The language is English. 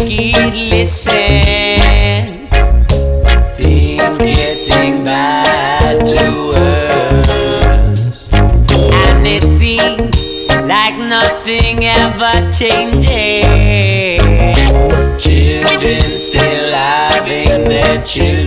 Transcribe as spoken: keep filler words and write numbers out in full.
kid, listen. Things getting bad to us, and it seems like nothing ever changes. Children still having their children.